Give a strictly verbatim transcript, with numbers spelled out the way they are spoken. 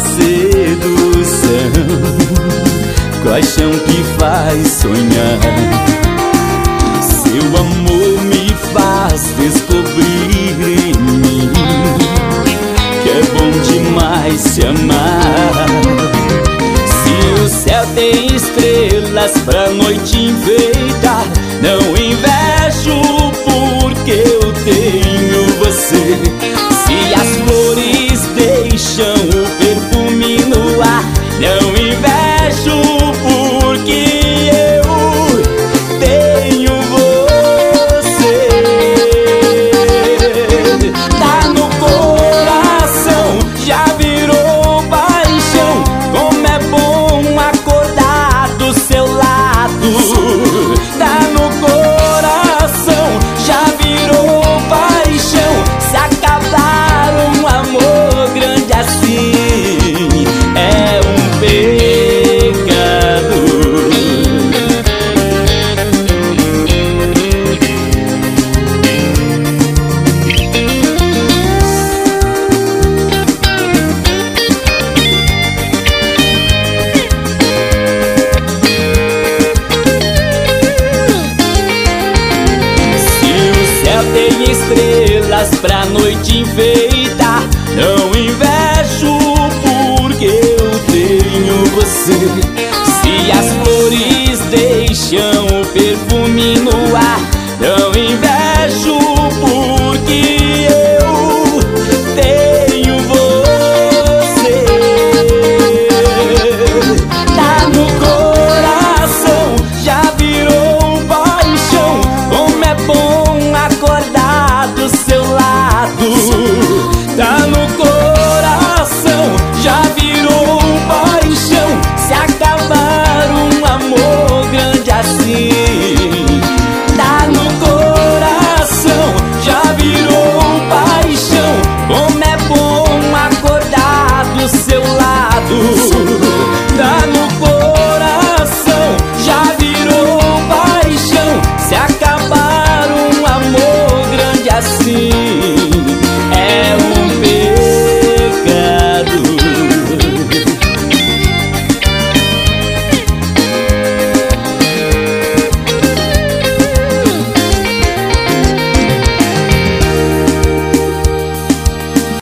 sedução, paixão que faz sonhar. Seu amor me faz descobrir em mim que é bom demais se amar. Se o céu tem estrelas pra noite enfeitar, não invejo porque eu tenho você. Se as flores deixam o perfume no ar, não invejo porque eu tenho você. Tá no coração, já virou paixão. Como é bom acordar do seu lado. Tá no coração, já virou paixão. Se acabar um amor grande assim, é um pecado. Se o céu tem estrelas pra noite enfeitar, não invejo porque eu tenho você. Se as flores deixam o perfume no